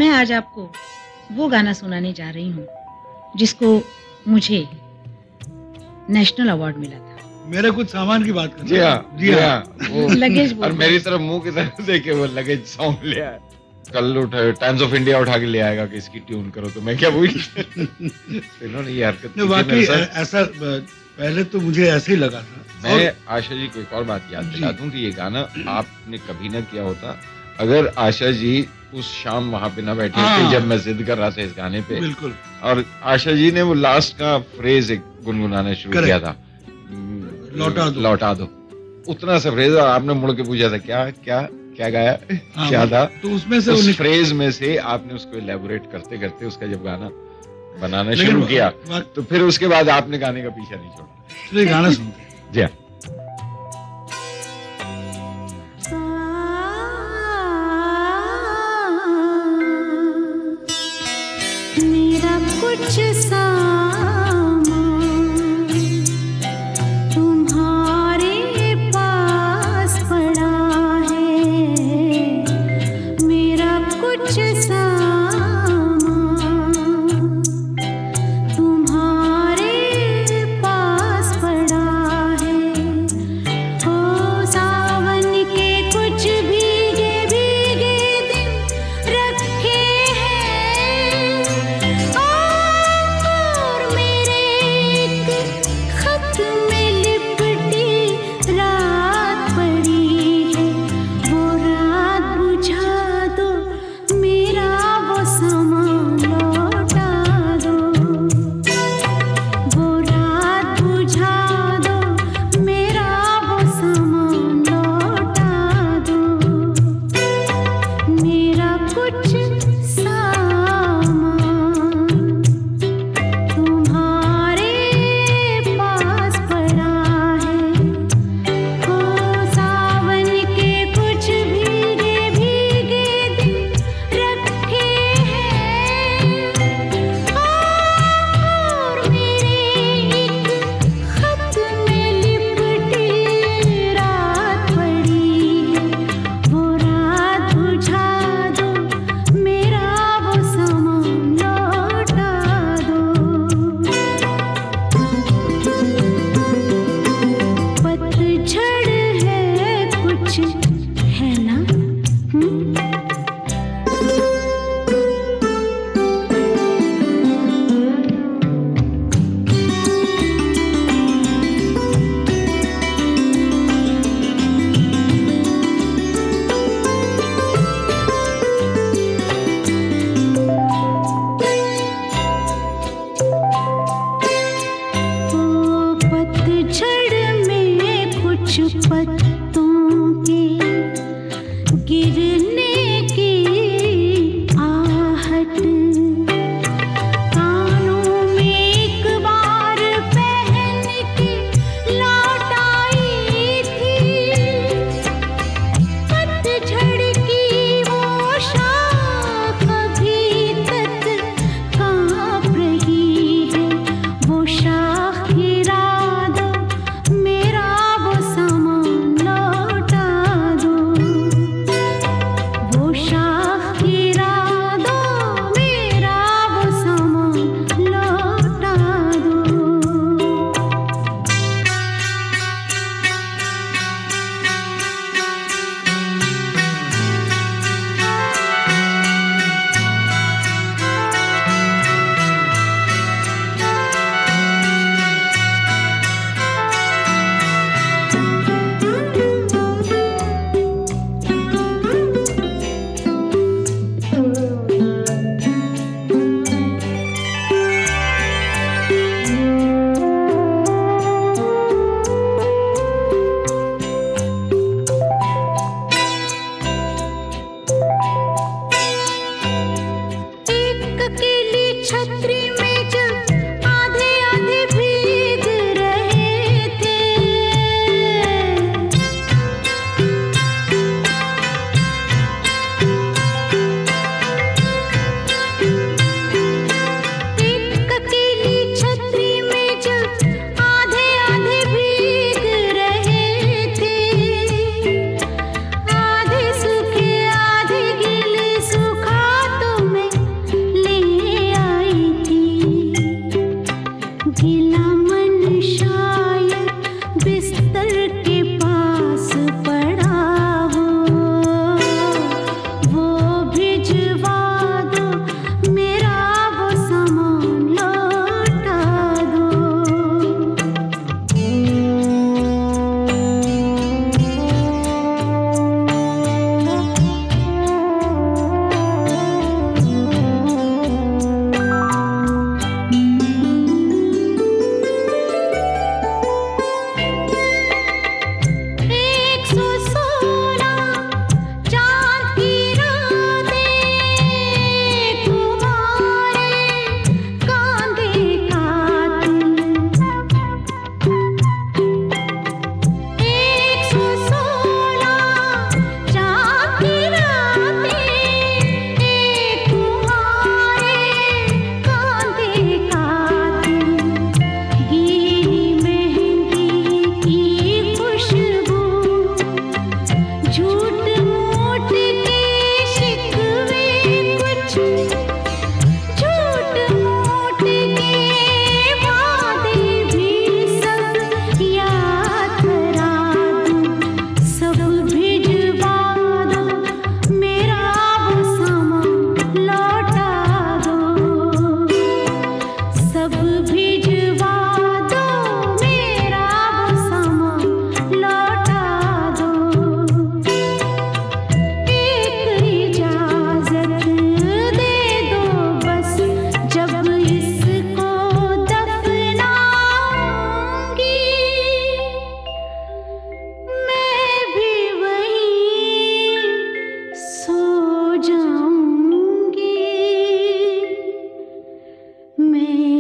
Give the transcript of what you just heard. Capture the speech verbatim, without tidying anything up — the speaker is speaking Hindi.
मैं आज आपको वो गाना सुनाने जा रही हूँ जिसको मुझे नेशनल अवार्ड मिला था। मेरे कुछ सामान की बात कर। जी हाँ, जी हाँ, वो लगेज बोल और मेरी तरफ मुंह की तरफ देखे वो लगेज सॉन्ग ले आया। कल उठा टाइम्स ऑफ इंडिया उठा के ले आएगा कि इसकी ट्यून करो, तो मैं क्या भूल इन्होंने ये हरकत की वाकई ऐसा पहले तो मुझे ऐसे ही लगा था। मैं आशा जी को एक और बात याद दिला दूं कि ये गाना आपने कभी ना किया होता अगर आशा जी उस शाम वहां पे ना बैठी होती जब मैं जिद कर रहा था इस गाने पे। बिल्कुल। और आशा जी ने वो लास्ट का फ्रेज एक गुनगुनाना शुरू किया था, लौटा दो लौटा दो, उतना सा फ्रेज, और आपने मुड़ के पूछा था क्या क्या क्या गाया, क्या था, तो उसमें से उस फ्रेज में से आपने उसको इलेबोरेट करते करते उसका जब गाना बनाना शुरू किया तो फिर उसके बाद आपने गाने का पीछा नहीं छोड़ा। चलिए गाना सुनते हैं। जी हाँ। मेरा कुछ सामान तुम्हारे पास पड़ा है, मेरा कुछ सामान तुम्हारे पास पड़ा है। ओ सावन के कुछ भीगे भीगे दिन रखे हैं, और मैं